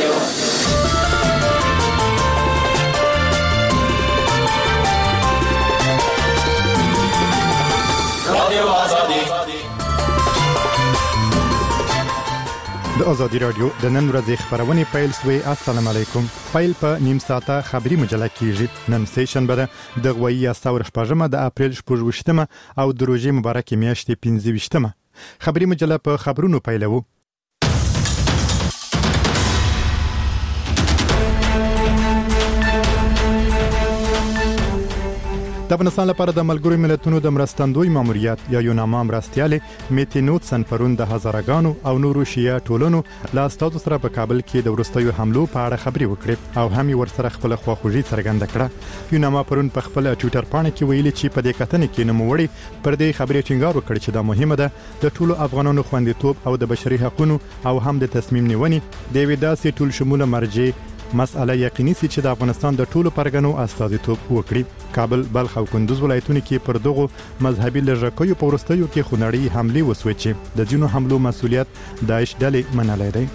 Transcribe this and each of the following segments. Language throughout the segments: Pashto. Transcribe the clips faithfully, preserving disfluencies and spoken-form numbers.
د ازادي رادیو د نن ورځې خبرونه پیل سوي. السلام علیکم. پیل په نیم ساعته خبری مجله کیږي. نن سیشن بده د غوي استور شپږمه د اپریل شپږوشتمه او د روزي مبارک میاشتې پنځه ویشتمه. خبری مجله په خبرونو پیلوو. د افغانستان لپاره د ملګرو ملتونو د مرستندوی ماموریت یا یوناما مرستیاله میتینوتسن پرون د هزارګانو او نورو شیعه ټولنو لا ستاسو سره په کابل کې د ورستیو حملو په اړه خبري وکړي او هم ورسره خپل خواخوږي څرګنده کړه. یوناما پرون په خپل ټوئیټر باندې کې ویلي چې په دې کتنې کې نوموړي پر دې خبرې ټینګار وکړ چې دا مهمه ده د ټولو افغانانو خوندیتوب او د بشري حقوقو او هم د تصمیم نیونې د ویداسي ټول شموله مرجع مسأله یقیني سي چې د افغانستان د ټولو پرګنو استازیتوب وکړي. کابل، بلخ او کندوز ولایتونو کې پر دغه مذهبي لږکیو په ورستیو کې خونړی حمله وسوي چې د جنو حملو مسولیت داعش ډلې منلای دی.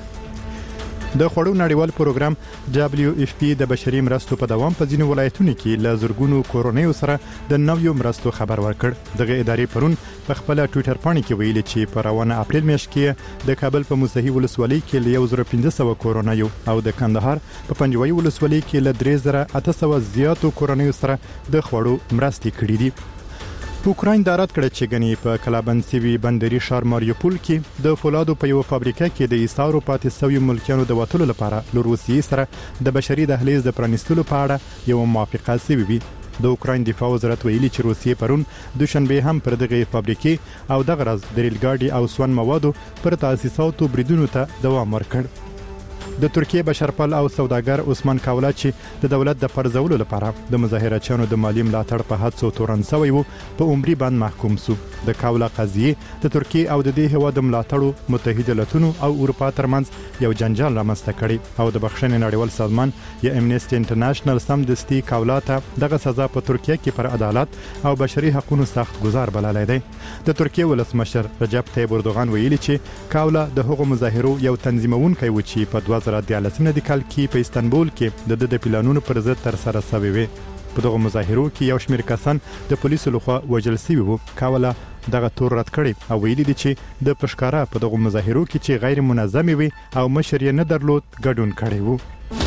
د خوړو نړیوال پروګرام دبليو اف پی د بشري مرستو په دوام په ځینو ولایتونو کې ل زرګونو کورونیو سره د نویو مرستو خبر ورکړ. دغه ادارې پرون په خپل ټوئیټر باندې کې ویلي چې په روانه اپریل میاشت کې د کابل په موسهي ولسوالۍ کې ل یو زره پنځه سوه کورونیو او د کندهار په پنجوي ولسوالۍ کې ل درې زره اته سوه زیاتو کورونیو سره د خوړو مرستې کړې دي. اوکراین د رات کړه چې غني په کلابند سیوی بندري شهر ماریوپول کې د فولادو په یو فابریکه کې د ایثارو پاتې سوي ملکیانو د وټلو لپاره له روسیې سره د بشري دهلیز د پرانیستلو په اړه یو موافقه سوي وي. د اوکراین دفاع وزارت ویلي چې روسیې پرون دوشنبه هم پر دغه فابریکې او دغه راز د ریل ګاډي او سون موادو پر تاسیساتو بریدونو ته دوام ورکړ. د ترکیه بشرپال او سوداګر عثمان کاولا چې د دولت د پرځولو لپاره د مظاهرچیانو د مالی ملاتړ په حادثو تورن شوی وو په عمري باندې محکوم شو. د کاولا قضیه د ترکیه او د دې هوا د ملاتړو متحده ایالاتونو او اروپا ترمنځ یو جنجال رامنځته کړي او د بخښنې نړیوال سازمان یا امنیسټي انټرنیشنل سمدستي کاولا ته دغه سزا په ترکیه کې پر عدالت او بشري حقوقو سخت گزار بللای دی. د ترکیه ولسمشر رجب طیب اردوغان ویلي چې کاولا د هغو مظاهرو یو تنظیمونکی و چې په دوه زره دیارلسم د کال کې په استانبول کې د د پلانونو پر ضد تر سره شوی وي. په دغه مظاهرو کې یو شمېر کسان د پولیسو لخوا وژل شوي وو. کاولا دغه تور رد کړی او ویلي دي چې د پښکارا په دغه مظاهرو کې چې غیر منظم وي او مشر یې نه درلود ګډون کړی وو.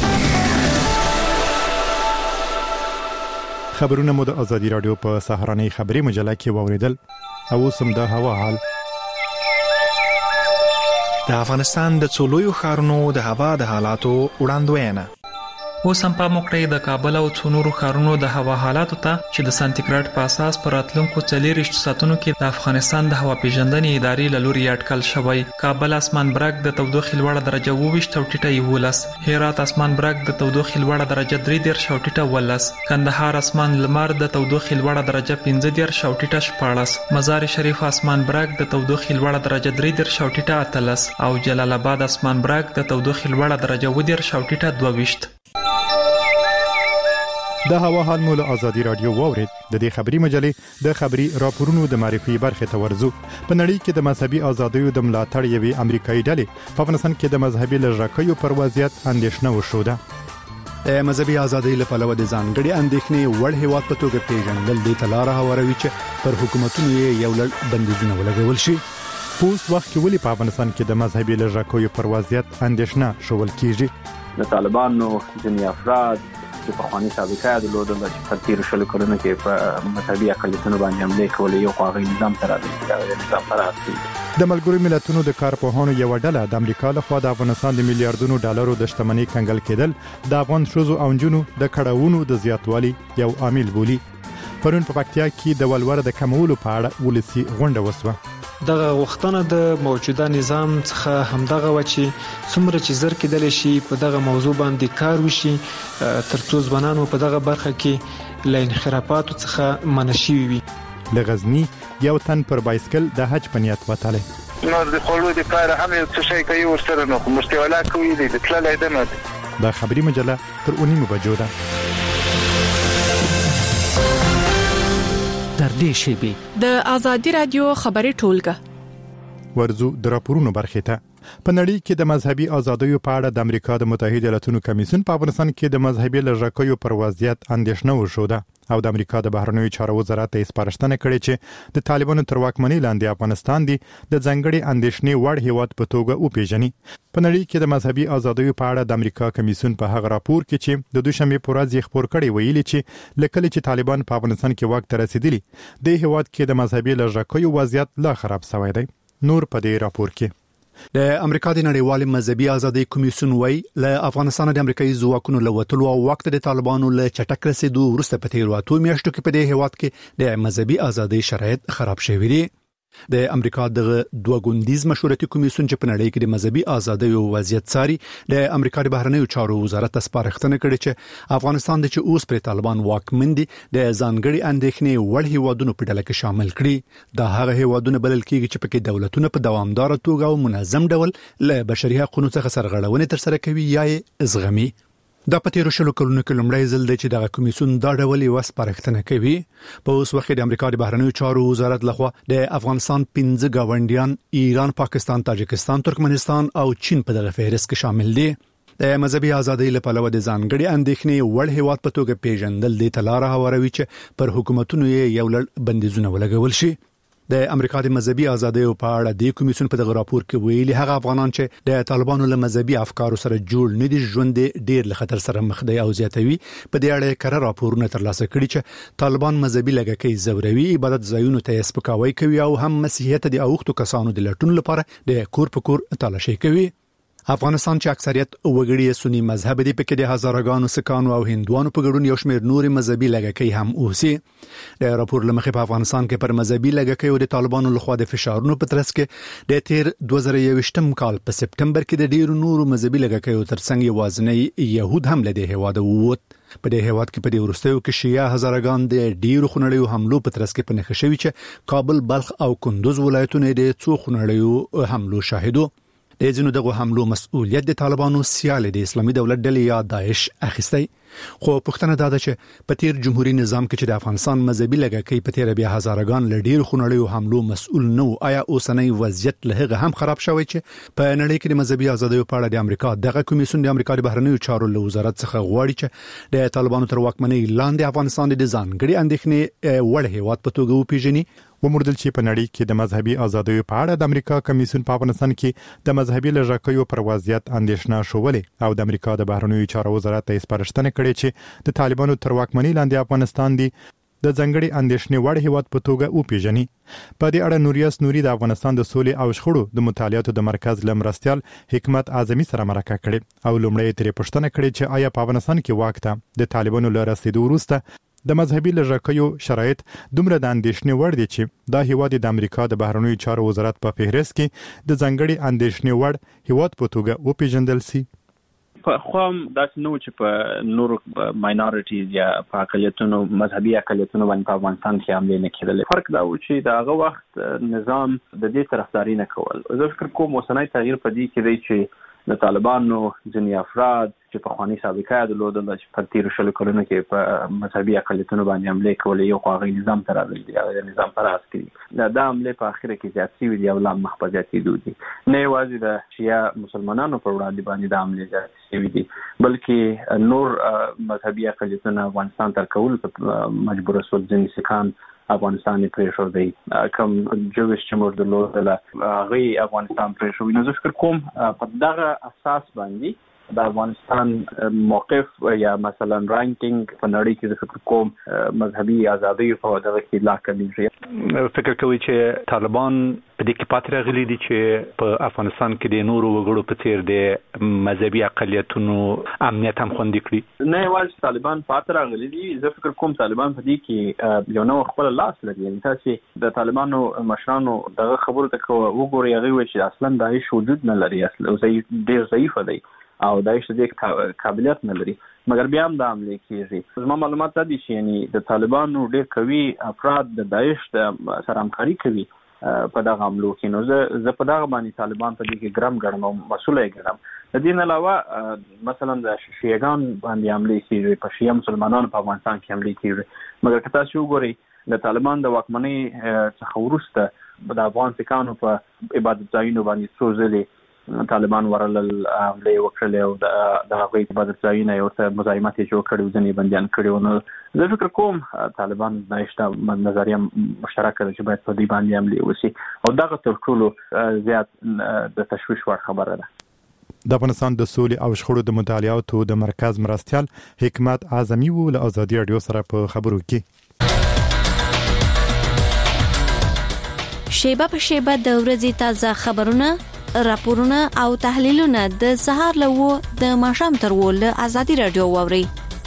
خبرونه مو د ازادي رادیو په سهارنۍ خبري مجله کې واوریدل. او سم د هوا حال. د افغانستان د څولویو ښارونو د هوا د حالاتو وړاندوینه. اوس هم په موقع د کابل او څونورو ښارونو د هوا حالاتو ته چې د سانتیګریډ په اساس پر راتلونکو څلوېښت ساعتونو کې د افغانستان د هوا پیژندنې ادارې له لوري اټکل شوی. کابل اسمان برګ د تودوخې لوړه درجه اوویشت او ټیټه یولس، هرات اسمان برګ د تودوخې لوړه درجه درې دېرش او ټیټه ولس، کندهار اسمان لمر د تودوخې لوړه درجه پنځه دېرش او ټیټه شپاړس، مزار شریف اسمان برګ د تودوخې لوړه درجه درې دېرش او ټیټه اتلس او جلال آباد اسمان برګ د تودوخې لوړه درجه اووه دېرش او ټیټه دوه ویشت. د هوا حال مول ازادي رادیو واورید. د دې خبري مجلې د خبري راپورونو د معرفي برخه ته ورزو. په نړۍ کې د مذهبي ازادیو د ملاتړ یوې امریکایي ډلې په افغانستان کې د مذهبي لږکیو پر وضعیت اندېښنه وشوده. د مذهبي ازادۍ لپاره د ځانګړي اندېښنې وړ هیواد په توګه پیژندل د تلاره هواروي چې پر حکومتونو یو لړ بندیزونه ولګول شي. پوس وخت کې ولې په افغانستان کې د مذهبي لږکیو پر وضعیت اندېښنه شول کیږي. د طالبانو ځینې افراد چې په خواني سابقه درلودل چې په تیر شلو کلونو کې په مذهبي اقلیتونو باندې حمله کولې یو خواغی نظام تر راځي نظام فراتي. د ملګرو ملتونو د کارپوهانو یو ډله د امریکا لخوا د افغانستان د میلیارډونو ډالرو د شتمنۍ کنګل کېدل د افغان شوزو او جنونو د کډاوونو د زیاتوالي یو عامل بولی. پرون په پکتیا کې د ولور د کمولو په اړه ولسی غونډه وسوه. دغه وختونه د موجوده نظام څخه همدغه و چې څومره چې زر کېدل شي په دغه موضوع باندې کار وشي ترڅو ځوانانو په دغه برخه کې له انحرافاتو څخه منع شوي وي. له غزني یو تن پر بایسکل د حج په نیت وتلی. نو د خلکو د کار هم یو څه شي کوي ورسره نو مستولا کوي د تللای دمه. دا خبري مجله تر اونیمه بجو ده. تر دې شیبې د ازادي رادیو خبري ټولګه ورزو د راپورونو برخه ته. په نړۍ کې د مذهبي ازادیو په اړه د امریکا د متحده ایالاتونو کمیسیون په افغانستان کې د مذهبي لږکیو پر وضعیت اندېښنه وښوده او د امریکا د بهرنیو چارو وزارت ته سپارښتنه کړې چې د طالبانو تر واکمنۍ لاندې افغانستان دی د ځنګړي اندېښنې وړ هیواد په توګه وپیژني. په نړۍ کې د مذهبي ازادیو په اړه د امریکا کمیسیون په هغه راپور کې چې د دوشنبه په ورځ خبر کړي ویلي چې لکه چې طالبان په افغانستان کې واک ته رسیدلي د هیواد کې د مذهبي لږکیو وضعیت لا خراب شوی دی. نور په دې راپور کې د امریکا د نړیوال مذهبي ازادي کمیسیون وای له افغانستان د امریکایي ځواکونو لوتلو او وخت د طالبانو له چټک رسیدو وروسته په تیر واتو میاشتو کې په دې هیواد کې د مذهبي ازادي شرایط خراب شوي دي. د امریکا د دوه ګوندیز مشورتي کمیسیون چې په نړۍ کې د مذهبي ازادۍ او وضعیت څاري د امریکا د بهرنیو چارو وزارت ته سپارښتنه کړې چې افغانستان د چې اوس پر طالبان واکمن دي د ځانګړي اندېښنې وړ هیوادونو په ډله کې شامل کړي. دا هغه هیوادونه بلل کېږي چې پکې دولتونه په دوامدار توګه او منظم ډول له بشري حقوقو څخه سرغړونې تر سره کوي یا یې زغمي. دا په تیر شلو کلونو کې لومړی ځل دی چې دغه کمیسیون دا ډول یو سپارښتنه کوي. په اوس وخت د امریکا د بهرنیو چارو وزارت لخوا د افغانستان پنځه گاونډیان ایران، پاکستان، تاجکستان، ترکمنستان او چین په دغه فهرست کې شامل دي. د مذهبي ازادۍ لپاره د ځانګړي اندېښنې وړ هیواد په توګه پیژندل د تلاره هواروي چې پر حکومتونو یې یو لړ بندیزونه ولګول شي. د امریکا د مذهبي ازادۍ په اړه د کمیسیون په دغه راپور کې ویلي هغه افغانان چې د طالبانو له مذهبي افکارو سره جوړ نه دي ژوند ډیر له خطر سره مخ دي او زیاتوي. په دې اړه کړه راپورونه ترلاسه کړي چې طالبان مذهبي لږکي زوروي، عبادت ځایونو ته سپکاوی کوي او هم مسیحیت د اوختو کسانو د لټون لپاره د کور په کور تلاشي کوي. افغانستان چې اکثریت وګړي سنی مذهب دي پکې د هزارګانو سکانو او هندوانو په ګډون یو شمېر نوري مذهبي لږکي هم اوسي. د راپور لمخې په افغانستان کې پر مذهبي لږکي او د طالبانو لخوا د فشارونو په ترڅ کې د تیر دوه زره یوویشتم کال په سپټمبر کې د ډیرو نورو مذهبي لږکي ترڅنګ یوازنی يهود هم له دې هواده ووت. په دې هواد کې په دې ورستیو کې شیعه هزارګان د ډیرو خنړیو حملو په ترڅ کې پنځه شوي چې کابل، بلخ او کندوز ولایتونه د څو خنړیو حملو شاهدو. د ځینو دغه حملو مسؤلیت د طالبانو سیال د اسلامي دولت ډلې یا داعش اخیستی. خو پښتنه دا ده چې په تیر جمهوریت نظام کې چې د افغانستان مذهبي لږکي په تیر بیا هزارګان لډیر خنړیو حملو مسؤل نو آیا اوسنۍ وضعیت له هغه هم خراب شوی چې په نړۍ کې د مذهبي ازادۍ په اړه د امریکا دغه کمیسیون د امریکا د بهرنیو چارو له وزارت څخه غواړي چې د طالبانو تر واکمنۍ لاندې افغانستان د ځانګړي اندېښنې وړ هیواد په توګه وپیژني. ومردل چې په نړۍ کې د مذهبي ازادیو په اړه د امریکا کمیسیون په افغانستان کې د مذهبي لږکیو پر وضعیت اندېښنه شولې او د امریکا د بهرنیو چارو وزارت ته سپارښتنه کړې چې د طالبانو تر واکمنۍ لاندې افغانستان دی د ځنګړي اندېښنې وړ هیواد په توګه وپیژني. په دې اړه نوریاس نوري د افغانستان د سولې او شخړو د مطالعاتو د مرکز لمرستيال حکمت اعظمي سره مرکه کړې او لومړی ترې پوښتنه کړې چې آیا په افغانستان کې واک ته د طالبانو له رسیدو وروسته د مذهبي لږکیو شرایط دومره د اندېښنې وړ دي چې دا هیواد د امریکا د بهرنیو چارو وزارت په فهرست کې د ځنګړي اندېښنې وړ هیواد په توګه وپیژندل سي. په خوام داسې نو چې په نور ماینورټیز یا په اقلیتونو مذهبي اقلیتونو باندې په افغانستان کې حمله نه کېدل. فرق دا و چې دا هغه وخت نظام د دې طرفداري نه کول. زه فکر کوم اوسنۍ تغییر په دې کې دی چې د طالبانو ځینې افراد چې په خواني سابقه درلودل چې په تیر شلو کلونو کې په مذهبي اقلیتونو باندې حمله کولې یو خواغی نظام تر راغلی دی یا نظام پر اساس کې دا د حمله په اخر کې زیات شوی دی او لا مخبزاتي دي نه یوازې د شیعه مسلمانانو پر وړاندې باندې د حمله زیات شوی دی بلکې نور مذهبي اقلیتونه افغانستان تر کول مجبور شول ځینې سکان افغانستان پرې شو دی کوم جوړش چې موږ درلودل هغه افغانستان پرې شو. نو زه فکر کوم په دغه اساس باندې د افغانستان موقف یا مثلا رانکینګ په نړۍ کې د فکر کوم مذهبي ازادي په دغه کې لا کمیږي. فکر کوي چې طالبان په دې کې پاتې راغلي دي چې په افغانستان کې د نورو وګړو په څیر د مذهبي اقلیتونو امنیت هم خوندي کړي. نه یوازې طالبان پاتې راغلي دي، زه فکر کوم طالبان په دې کې یو نو خپل لاس لري. یعنې تاسو د طالبانو مشرانو دغه خبرو ته وګورئ هغه وایي چې اصلا داعش وجود نه لري، اصلا ډېر ضعیف دی او داعش دې قابلیت نه لري، مګر بیا هم دا حمله کیږي. زما معلومات دا دي چې یعنی د طالبانو ډېر قوي افراد د داعش سره همکاري کوي په دغه حملو کې. نو زه زه په دغه باندې طالبان په دې کې ګرم ګرم او مسؤل یې ګرم. د دې نه علاوه مثلا د شیعاګان باندې حمله کیږي، په شیعه مسلمانانو په افغانستان کې حمله کیږي، مګر که تاسو وګورئ د طالبان د واکمنۍ څخه وروسته د افغان سکانو په عبادت ځایونو باندې څو ځلې طالبان ورل عمله وکړلې او د هغوی په بدرځایونه یو څه مزاحمت جوړ کړي ځنې بنديان کړي نو زه فکر کوم طالبان نشته نظریه مشترکه ده چې باید په دې باندې عملي وشي او دغه تر ټولو زیات د تشویش وړ خبره ده. د افغانستان د سولې او شخړو د مطالعاتو د مرکز مرستيال حکمت اعظمي و له ازادي رادیو سره په خبرو کې شیبه په شیبه د ورځې تازه خبرونه، راپورونه او تحلیلونه د سهار له د ماښام تر ول ازادي رادیو ووري.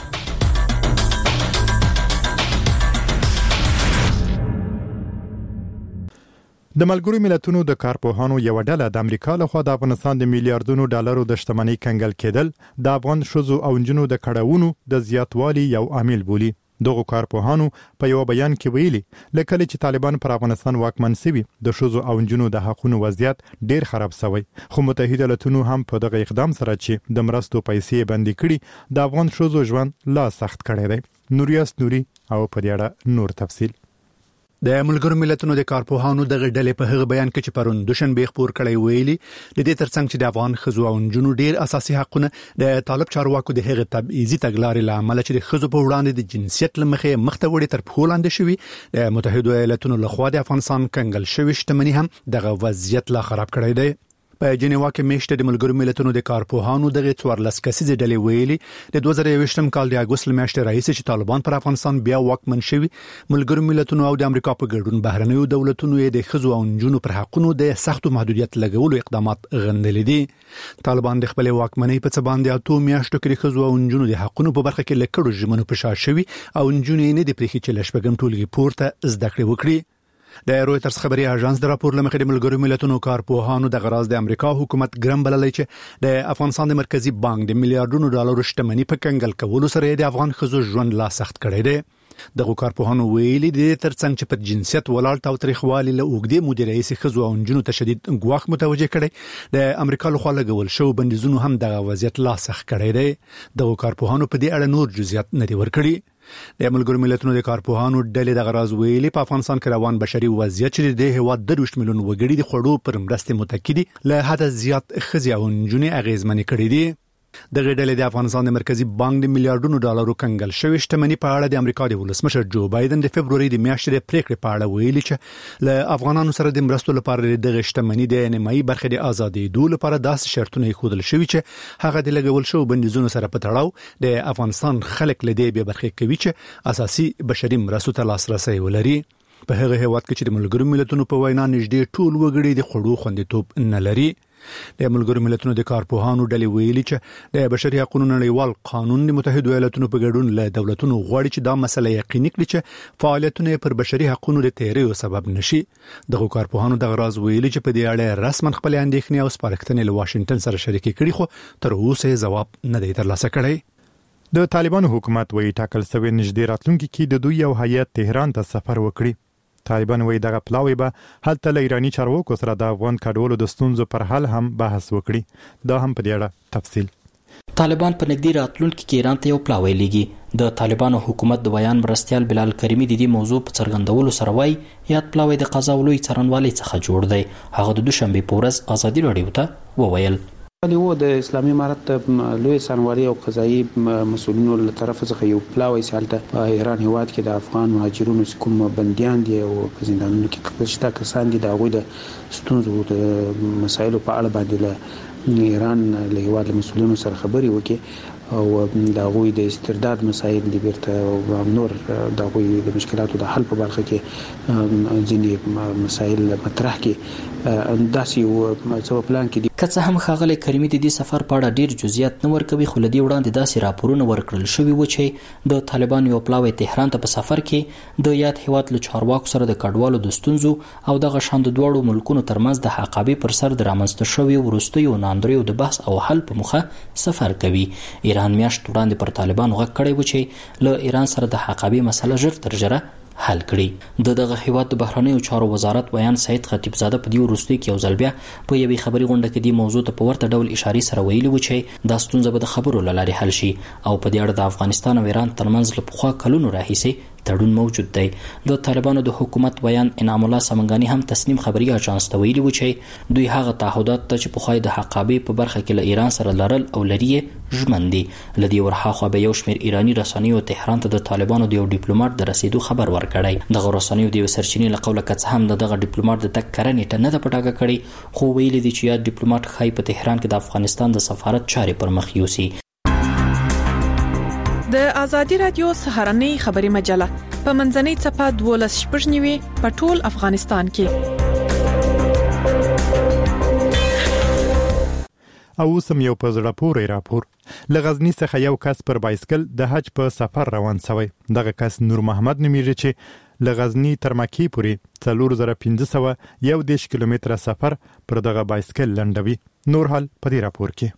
د ملګرو ملتونو د کارپوهانو یو ډله د امریکا له خوا د افغانستان د میلیارډونو ډالرو د شتمنۍ کنګل کېدل د افغان شوزو او انجنونو د کډاونو د زیاتوالي یو عامل بولي. دغه کارپوهانو په یو بیان کې ویلي لکه چې طالبان پر افغانستان واکمن شوي د شوزو او انجنونو د حقوقو وضعیت ډیر خراب شوی، خو متحده ایالاتونو هم په دغه اقدام سره چې د مرستو پیسې بندي کړي د افغان شوزو ژوند لا سخت کړی دی. نوریاس نوري او په دې اړه نور تفصیل. د ملګرو ملتونو د کارپوهانو دغه ډلې په هغه بیان کې چې پرون دوشنبه خبر کړی ویلي د دې ترڅنګ چې د افغان خزو او انجونو ډیر اساسي حقونه د طالب چارواکو د هغه تبعیضي تګلارې لامل چې د خزو په وړاندې د جنسیت لمخې مخته وړي تر پښو لاندې شوی، د متحده ایالاتونو لخوا د افغانستان کنګل شوی شتمنۍ هم دغه وضعیت لا خراب کړی دی. په جنیوا کې میشته د ملګرو ملتونو د کارپوهانو دغه څوارلس کسیزه ډلې ویلي د دوه زره یوویشتم کال د اګوست میاشتې راهیسې چې طالبان پر افغانستان بیا واکمن شوي، ملګرو ملتونو او د امریکا په ګډون بهرنیو دولتونو یې د خزو او انجونو پر حقونو د سختو محدودیت لګولو اقدامات غندلې دي. طالبان د خپل واکمنۍ په څه باندې اته میاشتو کې د خزو او انجونو د حقونو په برخه کې لکړو ژمنو په شا شوي او انجونې نه د پریخي چې لشبګم ټولګي پورته زده کړې وکړي. د رويټرز خبري اژانس د راپور لمخې د ملګرو ملتونو کارپوهانو د غراز د امریکا حکومت ګرم بللې چې د افغانستان د مرکزی بانک د میلیارډونو ډالرو شتمنۍ په کنګل کولو سره د افغان خزو ژوند لا سخت کړی دی. دغه کارپوهانو ویلي د ترڅنګ چې په جنسیت ولاړ تاوتریخوالي له اوګدې مدیریت رئیس خزو او انجونو تشدید غواخ متوجه کړي، د امریکا لخوا لګول شو بندیزونو هم دغه وضعیت لا سخت کړی دی. دغه کارپوهانو په دې اړه نور جزئیات نه دی ورکړي. د ملګرو ملتونو د کارپوهانو ډلې د غراز ویلي په افغانستان کې روان بشري وضعیت چې د هیواد د دوه میلیون وګړي د خړو پر مرستې متکدي له حد زیات خزي او انجونې اغیزمنې کړې دي. د غړډلې د افغانستان د مرکزی بانک د میلیارډونو ډالرو کنګل شوی شتمنۍ په اړه د امریکا د ولسمشر جو بایدن د فبرवरी د میاشتې د پریکړې په اړه ویلي چې له افغانانو سره د مرستو لپاره د شتمنۍ د نیمایي برخه د ازادي دول لپاره داسې شرطونه خودل شوی چې هغه د لګول شو بندیزونو سره په تړاو د افغانستان خلک له دې به برخه کوي چې اساسي بشري مرستو ته لاسرسي ولري. په هغه هیواد کې چې د ملګرو ملتونو په وینا نږدې ټول وګړي د خړو خوندیتوب نه لري. د ملګرو ملتونو د کارپوهانو ډلې ویلي چې د بشري حقوقو نړیوال قانون د متحده ایالاتونو په ګډون له دولتونو غواړي چې دا مسله یقیني کړي چې فعالیتونه پر بشري حقوقو د تیریو سبب نشي. دغه کارپوهانو د غراز ویلي چې په دې اړه رسمن خپل اندېښنې او سپارښتنې له واشنگټن سره شریکې کړي، خو تر اوسه جواب نه دی ترلاسه کړی. د طالبانو حکومت وایي ټاکل شوی نږدې راتلونکي کې د دوی یو هیئت تهران ته سفر وکړي. طالبان وایي دغه پلاوی به هلته له ایرانی چارواکو سره د افغان کډوالو د ستونزو پر حل هم بحث وکړي. دا هم په دې اړه تفصیل. طالبان په نږدې راتلونکي کې ایران ته یو پلاوی لګي. د طالبانو حکومت د بیان مرستيال بلال کریمی د دې موضوع په څرګندولو سره وایي یاد پلاوی د قضا ولوي څرنوالي څخه جوړ دی. هغه د دوشنبه په ورځ ازادي رادیو ته وویل لیو د اسلامي امارت لوی سنواري او قضایي مسؤلینو له طرف څخه یو پلاوی سالته په ایران هیواد کې د افغان مهاجرونو کوم بنديان دي او په زندانونو کې کښته کسان دي د هغوی د ستونزو د مسایلو په اړه باندې له ایران له هیواد مسؤلینو سره خبري وکړي او د هغوی د استرداد مسایل دي بیرته او نور د هغوی د مشکلاتو د حل په برخه کې ځینې مسایل مطرح کړي. انداسي او څو پلان کې دي. که څه هم خاغلی کریمی د دې سفر په اړه ډیر جزئیات نه ورکوي، خو لدی وړاندې داسې راپورونه ورکړل شوي و چې د طالبان یو پلاوی تهران ته په سفر کې د یاد هیواد له چارواکو سره د کډوالو د ستونزو او دغه شاند دوړو ملکونو ترمنځ د حقابې پر سر د رامنځته شوی ورستیو ناندریو د بحث او حل په مخه سفر کوي. ایران میاشت وړاندې پر طالبان غږ کړی و چې له ایران سره د حقابې مسله ژر تر ژره حل کړي. د دغه هیواد د بهرنیو چارو وزارت بیان سید خطیب زاده په دې وروستي کې یو ځل بیا په یوې خبري غونډه کې د موضوع ته په ورته ډول اشاره سره ویلي و چې دا ستونزه به د خبرو لارې حل شي او په دې اړه د افغانستان او ایران ترمنځ له پخوا کلونو راهیسې تړون موجود دی. د طالبانو د حکومت ویان انعام الله سمنګانی هم تسنیم خبري اژانس ته ویلي و چې دوی هغه تعهدات ته چې په خوای د حقابې په برخه کې له ایران سره لرل او لري ژمن دي. لدی ورهاخوا به یو شمېر ایرانی رسنیو تهران ته د طالبانو د یو ډیپلوماټ د رسیدو خبر ورکړی. دغه رسنیو د یو سرچینې له قوله کڅ هم دغه ډیپلوماټ د تک کرنې نه د پټاګه کړي، خو ویلي دي چې یا ډیپلوماټ خای په تهران کې د افغانستان د سفارت چارې پر مخ یوسي. د ازادي رادیو سهارنۍ خبري مجله په منځنۍ صفه دولس شپږ نیوي په ټول افغانستان کې. او سم یو په زړه پورې راپور له غزنی څخه یو کس پر بایسکل د حج په سفر روان شوی. دغه کس نور محمد نومیږي چې له غزنی تر مکی پورې څلور زره پنځه سوه یو دیش کیلومتره سفر پر دغه بایسکل لنډوي. نور حال په دې راپور کې.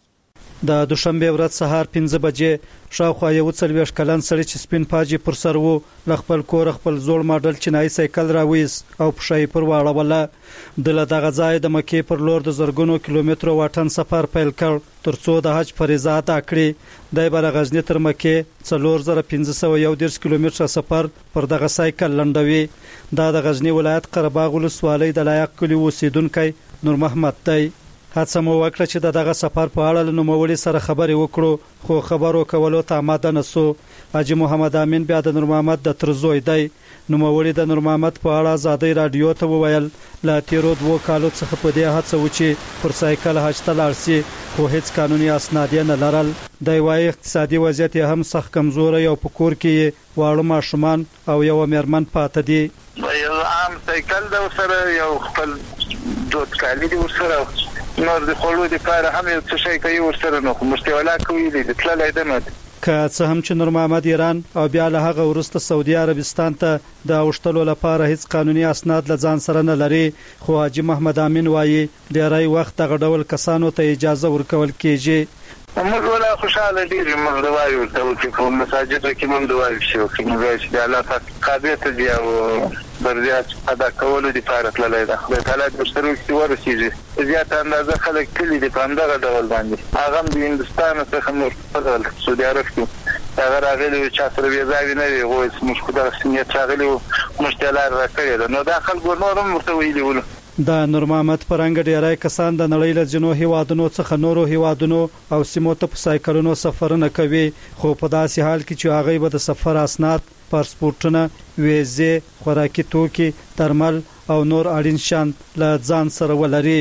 د دوشنبه ورځ سهار پنځه بجې شاوخوا یو څلوېښت کلن سړی چې سپین پاجي پر سر وو له خپل کور خپل زوړ ماډل چینایي سایکل راوېس او پښې پر واړوله. د دغه ځای د مکې پر لور د زرګونو کیلومترو واټن سفر پیل کړ ترڅو د حج فریضه ادا کړي. د بر غزنی تر مکې څلور زره پنځه سوه یو دیرش کیلومتره سفر پر دغه سایکل لنډوي. دا د غزنی ولایت قرهباغ ولسوالۍ د لایق کلی اوسیدونکو نور محمد دی. هڅه مو وکړه چې دغه سفر په اړه له نوموړي سره خبرې وکړو، خو خبرو کولو ته آماده نسو. حاجی محمد امین بیا د نور محمد د ترزوی دی. نوموړي د نور محمد په اړه ازادي رادیو ته وویل لا تیرو دوه کالو څخه په دې هڅه و چې پر سایکل حج ته لاړ شي، خو هیڅ قانوني اسناد نه لرل. د وايي اقتصادي وضعیت هم سخت کمزوري او په کور کې واړه ماشومان او یو میرمن پاتې دي. یو عام سایکل د سره یو خپل دوت کالی دی سره نور د خلکو لپاره هم یو څه شي کوي ورسره نو مستولا کوي د تللای دمه که څه هم چې نور محمد ایران او بیا له هغه ورسته سعودي عربستان ته د اوشتلو لپاره هیڅ قانوني اسناد لځان سره نه لري، خو حاجی محمد امین وایي ډیری وخت دغه ډول کسانو ته اجازه ورکول کیږي. موږ ولا خوشاله دي موږ د وایو ته چې په مساجد کې موږ د وایو شو چې موږ چې الله پاک قابلیت دی او برزيات ادا کولو د فارق لای دا خدای تعالی د سره چې ورسیږي زیات اندازه خلک کلی د پاندغه ډول باندې هغه د هندستان څخه نور فضل سعودي عرب کې هغه راغلي چې سره ویزاوی نه وي غوښ موږ خدای سنیت راغلي مشتلار راکړي نو داخل ګورنور مرتویلی ول. د نور محمد پرنګ ډیرای کسان د نړۍ له جنو هیوادونو څخه نورو هیوادونو او سیمو ته په سایکلونو سفرونه کوي، خو په داسې حال کې چې هغه به د سفر اسناد، پاسپورتونه، ویزې، خوراکي توکي، درمل او نور اړین شیان له ځان سره ولري.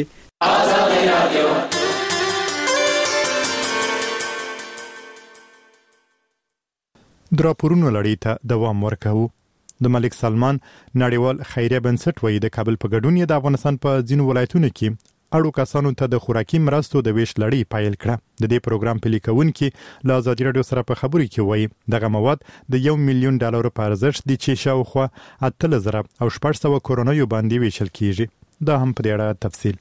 دراپورونو لړۍ ته دوام ورکوو. د ملک سلمان نړیوال خیریه بنسټ وایي د کابل په ګډون د افغانستان په ځینو ولایتونو کې اړو کسانو ته د خوراکي مرستو د ویش لړۍ پیل کړه. د دې پروګرام پلي کوونکي له ازادي رادیو سره په خبرو کې وایي دغه مواد د یو میلیون ډالرو په ارزښت دي چې شاوخوا اتلس زره او شپږ سوه کورنیو باندې ویشل کیږي. دا هم په دې اړه تفصیل.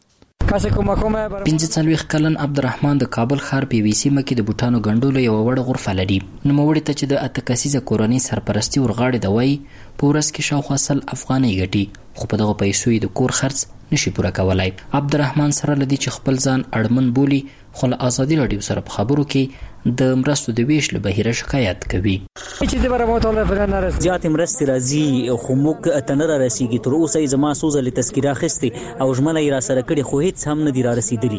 پنځه څلوېښت کلن عبدالرحمن د کابل ښار په ویسي مکې د بوټانو ګنډلو یو وړ غرفه لري. نوموړي ته چې د اته کسیزه کورنۍ سرپرستي ورغاړي د وایي په ورځ کې شاوخوا سل افغانۍ ګټي، خو په دغه پیسو یې د کور خرڅ نشي پوره کولای. عبدالرحمن سره لدی چې خپل ځان اړمن بولی، خو له ازادي رادیو سره په خبرو کې د مرستو د ویش له بهیره شکایت کوي. زیات مرستې راځي خو موږ ته نه رسیږي. تر اوسه یې زما څو ځلې تذکیره اخیستې او ژمنه یې راسره کړې خو هیڅ هم نه دي رارسېدلي.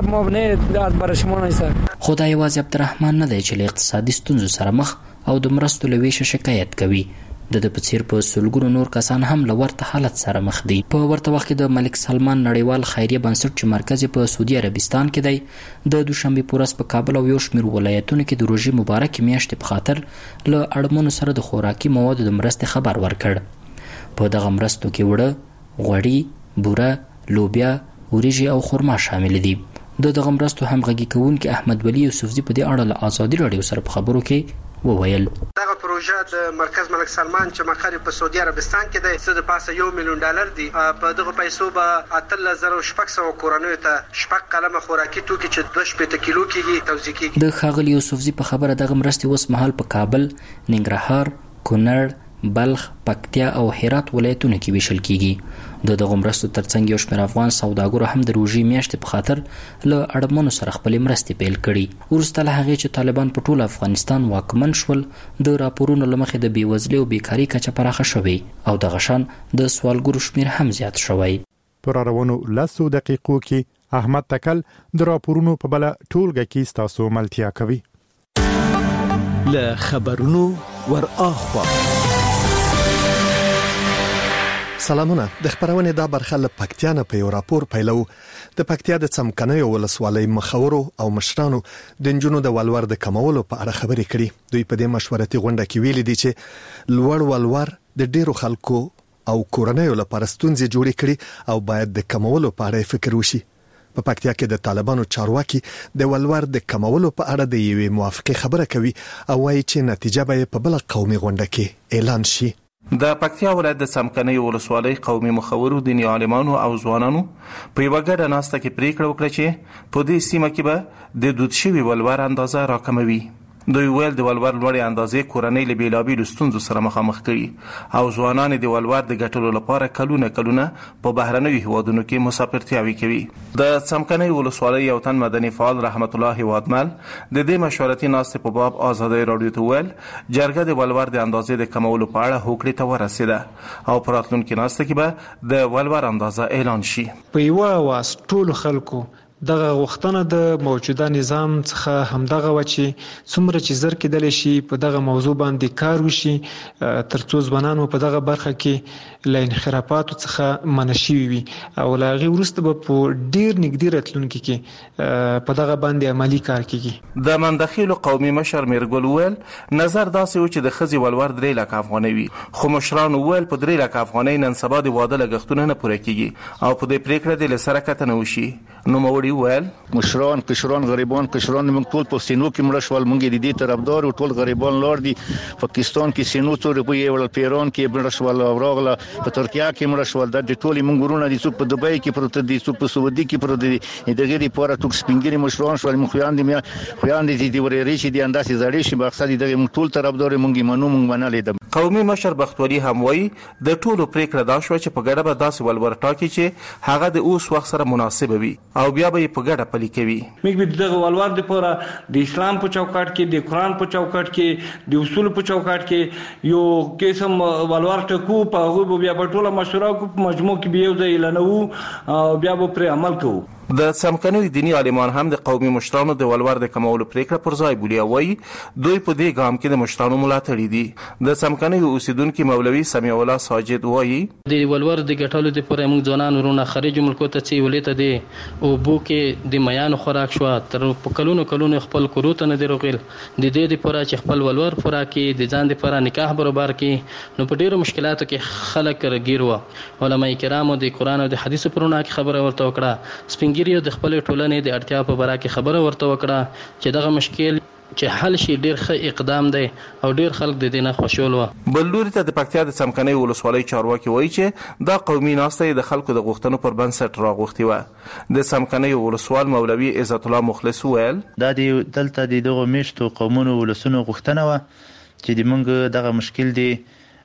خو دا یوازې عبدالرحمن نه دی چې له اقتصادي ستونزو سره مخ او د مرستو له ویشه شکایت کوي. د د پڅیر په سلګونو نور کسان هم له ورته حالت سره مخ دي. په ورته وخت کې د ملک سلمان نړیوال خیریه بنسټ چې مرکز په سعودي عربستان کې دی د دوشنبه پورس په کابل او یو شمېر ولایتونو کې د روژې مبارکې میاشتې په خاطر له اړمنو سره د خوراکي موادو د مرستې خبر ورکړ. په دغه مرستو کې وړه، غوړي، بوره، لوبیا، وریجې او خرما شامل دي. د دغه مرستو همغږي کوونکي احمد ولی یوسفزي په دې اړه له ازادي رادیو سره په خبرو کې وویل دغه پروژه د مرکز ملک سلمان چې مقر په سعودي عربستان کې دی څه د پاسه یو میلیون ډالر دی. په دغه پیسو به اتلس زره او شپږ سوه کورنیو ته شپږ قلمه خوراکي توکي چې دوه شپېته کیلو کېږي توزیع کېږي. د ښاغلي یوسفزي په خبره دغه مرستې اوس مهال په کابل، ننګرهار، کونړ، بلخ، پکتیا او هرات ولایتونو کې ویشل کیږي. د دغه مرستو ترڅنګ یو شمېر افغان سوداګرو هم د روژې میاشتې په خاطر له اړمنو سره خپلې مرستې پیل کړي. وروسته له هغې چې طالبان په ټول افغانستان واکمن شول، د راپورونو له مخې د بېوزلۍ او بیکاري کچه پراخه شوې او دغه شان د سوالګرو شمېر هم زیات شوی. پر روانو لسو دقیقو کې احمد تکل د راپورونو په بله ټولګه کې ستاسو ملتیا کوي. له خبرونو ور اخوا سلامونه. د خبرونې دا برخه له پکتیا نه په یو راپور پیلو. د پکتیا د څمکنیو ولسوالۍ مخورو او مشرانو د نجونو د ولور د کمولو په اړه خبرې کړي. دوی په دې مشورتي غونډه کې ویلي دي چې لوړ ولور د ډیرو خلکو او کورنیو لپاره ستونزې جوړې کړي او باید د کمولو په اړه فکر وشي. په پکتیا کې د طالبانو چارواکي د ولور د کمولو په اړه د یوې موافقه خبره کوي او وایي چې نتیجه به په بل قومي غونډه کې اعلان شي. د پکتیا ولایت د څمکنیو ولسوالۍ قومي مخورو دیني عالمانو او ځوانانو په یوه ګډه ناسته کې پریکړه وکړه چې په دې سیمه کې به د دود شوي ولور اندازه راکموي. دوی ویل د ولور لوړې اندازې کورنۍ له بېلابېلو ستونزو سره مخامخ کړي او ځوانان د ولور د ګټلو لپاره کلونه کلونه په بهرنیو هیوادونو کې مسافرتیاوې کوي. د څمکنیو ولسوالۍ یو تن مدني فعال رحمت الله هیوادمل د دې مشورتي ناستې په باب ازادۍ راډیو ته ویل جرګه د ولور د اندازې د کمولو په اړه هوکړې ته ورسېده او په راتلونکي ناسته کې به د ولور اندازه اعلان شي. په یوه اواز ټولو خلکو دغه غوښتنه د موجوده نظام څخه همدغه و چې څومره چې زر کېدلی شي په دغه موضوع باندې کار وشي ترڅو ځوانانو په دغه برخه کې له انحرافاتو څخه منع شوي وي او له هغې وروسته به په ډېر نږدې راتلونکي کې په دغه باندې عملي کار کیږي. د مندخیلو قومي مشر میرګل وویل نظر داسې و چې د ښځې ولور درې لکه افغانۍ وي، خو مشرانو وویل په درې لکه افغانۍ نن سبا د واده لګښتونه نه پوره کیږي او په دې پریکړه دې له سره کتنه وشي. نوموړي ویل مشران کشران غریبان کشران موږ ټول په سینو کې مړ شول، موږ د دې طرفدار او ټول غریبان لار دي. پاکستان کې سینو څو روپیې ول، پیران کې مړ شول او راغله په ترکیه کې مړ شول. د ټول موږ ورونه دي څو په دبي کې پروت دي څو په سعودي کې پروت دي. دغه لپاره ټول سپینګری مشران شول. موږ خويان دي خويان دي د ورې ریشي دي انداسې زړې شي مقصد دغه موږ ټول طرفدار موږ منو موږ منلې ده. قومي مشر بختوري هم وایي د ټولو پریکړه دا شو چې په ګډه به داسې ولور ټاکي چې هغه د اوس وخت سره مناسب وي او بیا به په ګډه پلي کوي. موږ به دغه ولور لپاره د اسلام په چوکاټ کې د قرآن په چوکاټ کې د اصول په چوکاټ کې یو قسم ولور ټکو په هغه بیا په ټوله مشوره کو په مجموع کې به یو ځای اعلانو او بیا به پر عمل کوو. د څمکنیو دیني عالمان هم د قومي مشرانو د ولور د کمولو پریکړه پر ځای بولي او وایي دوی په دې ګام کې د مشرانو ملاتړي دي. د څمکنیو اوسیدونکو مولوي سمیع الله ساجد وایي د ولور د ګټلو لپاره موږ ځوانان ورونه خارج ملکو ته چې ولې ته دي او بو کې د میانو خوراک شو تر په کلونو کلونو خپل کوروت نه دی روغل د دې لپاره چې خپل ولور خوراکي د ځان لپاره نکاح برابر کې نو په ډیرو مشکلاتو کې خلک رګیر و. علماء کرامو د قرآن او د حدیث پرونه کې خبره ورته وکړه. سپینګ د خپل ټولنې د اړتیا په باره کې خبره ورته وکړه چې دغه مشکل چې حل شي ډیر ښه اقدام دی او ډیر خلک د دې نه خوشحال و. بل لوري ته د پکتیا د څمکنیو ولسوالۍ چارواکي وایي چې دا قومي ناسته د خلکو د غوښتنو پر بنسټ راغوښتې وه. د څمکنیو ولسوال مولوي عزت الله مخلص ویل دا د دلته د دغو میشتو قومونو ولسونو غوښتنه وه چې د موږ دغه مشکل دی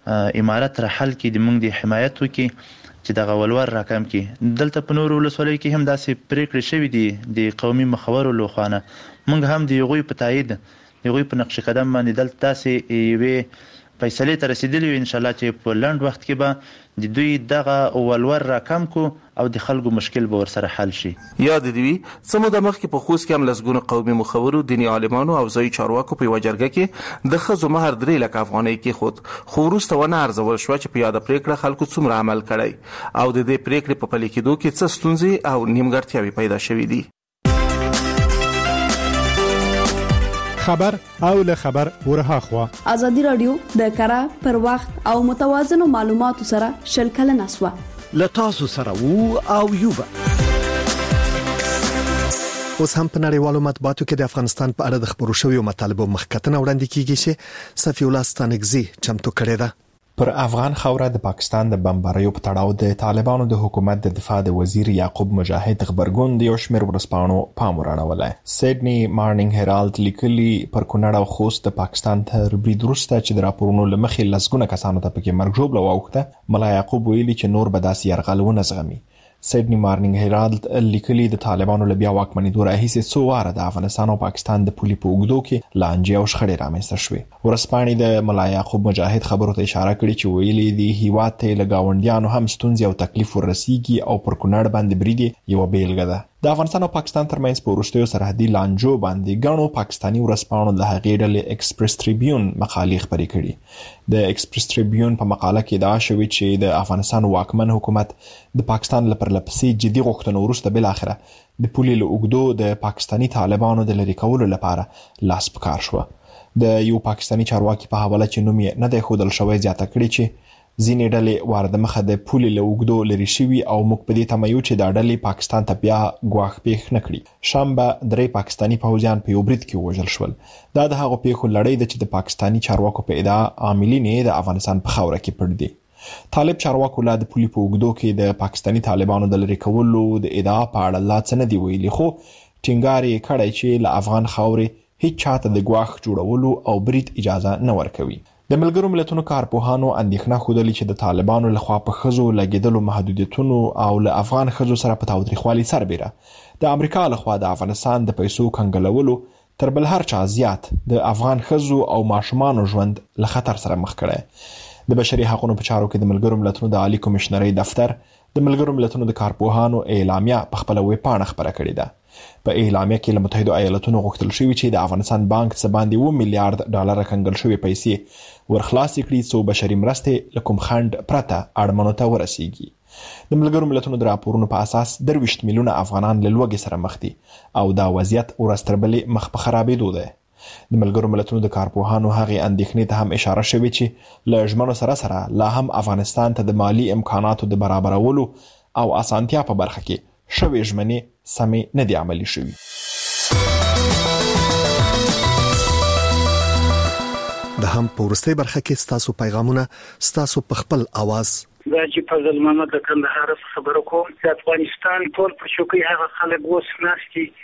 امارت را حل کړي، د موږ د حمایت وکړي چې دغه ولور راکم کی. دلته په نورو ولسوالۍ کې هم داسې پریکړې شوې دي د قومي مخورو لخوا. موږ هم د هغوی په تایید د هغوی په نقش قدم باندې دلته داسې یوې فیصلې ته رسیدلي وي ان شاء الله چې په لنډ وخت کې به د دوی دغه ولور راکم کو او د خلکو مشکل به ورسره حل شي. یاد دی وی څه موده مخکې په خوست کې هم لسګونه قومي مخورو دیني عالمانو او ځایي چارواکو په یوه جرګه کې د ښځو مهر درې لکه افغانۍ کېښود، خو وروسته ونه ارزول شوه چې په یاده پریکړه خلکو څومره عمل کړی او د دې پریکړې په پلي کېدو کې څه ستونزې او نیمګړتیاوې پیدا شوې دي. خبر او له خبر ورها خوا ازادي رادیو د کارا پر وخت او متوازن معلوماتو سره شلکل نسوه لتاسو سره وو او یوبا. اوس هم په نړیوالو مطبوعاتو کې د افغانستان په اړه د خبرو شویو مطالبو مخکتنه وړاندې کیږي چې صفی الله ستانکزی چمتو کړی ده. پر افغان خوره د پاکستان د بمباریو په تړاو د طالبانو د حکومت د دفاع د وزیر یعقوب مجاهد خبرګون د یو شمېر ورځپاڼو پام وراړولی. سیډني مارنینګ هیرالد لیکلي پر کونړ او خوست د پاکستان تر برید وروسته چې د راپورونو له مخې لسګونه کسانو ته پکې مرګ ژوبله واوښته، ملا یعقوب ویلي چې نور به داسې یرغل ونه زغمي. سیډني مارنینګ هیرالد لیکلي د طالبانو له بیا واکمنېدو راهیسې څو واره د افغانستان او پاکستان د پولې په اوږدو کې لانجې او شخړې رامنځته شوې. ورځپاڼې د ملا یعقوب مجاهد خبرو ته اشاره کړې چې ویلي دي هیواد ته له ګاونډیانو هم ستونزې او تکلیف ورسیږي او پر کونړ باندې برید یوه بیلګه ده. د افغانستان او پاکستان ترمنځ په وروستیو سرحدي لانجو باندې ګڼو پاکستاني ورځپاڼو د هغې ډلې ایکسپریس ټریبیون مقالې خپرې کړي. د ایکسپریس ټریبیون په مقاله کې ادعا شوې چې د افغانستان واکمن حکومت د پاکستان له پرلهپسې جدي غوښتنو وروسته بالاخره د پولې له اوږدو د پاکستاني طالبانو د لرې کولو لپاره لاس په کار شوه. د یو پاکستاني چارواکي په حواله چې نوم یې نه دی ښودل شوی زیاته کړې چې ځینې ډلې وار د مخه د پولې له اوږدو لرې شوي او موږ په دې تمه یو چې دا ډلې پاکستان ته بیا ګواښ پېښ نه کړي. شنبه درې پاکستاني پوځیان په یو برید کې ووژل شول. دا د هغو پېښو لړۍ ده چې د پاکستاني چارواکو په ادعا عاملین یې د افغانستان په خاوره کې پټ دي. طالب چارواکو لا د پولې په اوږدو کې د پاکستاني طالبانو د لرې کولو د ادعا په اړه لا څه نه دي ویلي، خو ټینګار یې کړی چې له افغان خاورې هیڅ چاته د ګواښ جوړولو او برید اجازه نه ورکوي. د ملګرو ملتونو کارپوهانو اندېښنه ښودلې چې د طالبانو لخوا په ښځو لګېدلو محدودیتونو او له افغان ښځو سره په تاوتریخوالي سربېره د امریکا لخوا د افغانستان د پیسو کنګلولو تر بل هر چا زیات د افغان ښځو او ماشومانو ژوند له خطر سره مخ کړی. د بشري حقوقو په چارو کې د ملګرو ملتونو د عالی کمشنرۍ دفتر د ملګرو ملتونو د کارپوهانو اعلامیه په خپله ویبپاڼه خپره کړې ده. په اعلامیه کې له متحده ایالاتونو غوښتل شوي چې د افغانستان بانک څخه باندې اووه میلیارډ ډالر کنګل شوي پیسې ورخلاصې کړي څو بشري مرستې له کوم خنډ پرته اړمنو ته ورسیږي. د ملګرو ملتونو د راپورونو په اساس درویشت میلیونه افغانان له لوږې سره مخ دي او دا وضعیت ورځ تر بلې مخ په خرابېدو دی. د ملګرو ملتونو د کارپوهانو هغې اندېښنې ته هم اشاره شوې چې له ژمنو سره سره لا هم افغانستان ته د مالي امکاناتو د برابرولو او اسانتیا په برخه کې شوې ژمنې سمې نه دي عملي شوي. د هم په وروستۍ برخه کې ستاسو پیغامونه ستاسو په خپل आवाज. دا چې فضل محمد د کندهار خبرو کوم چې افغانستان ټول په شوکي هغه خلک اوس ناشتي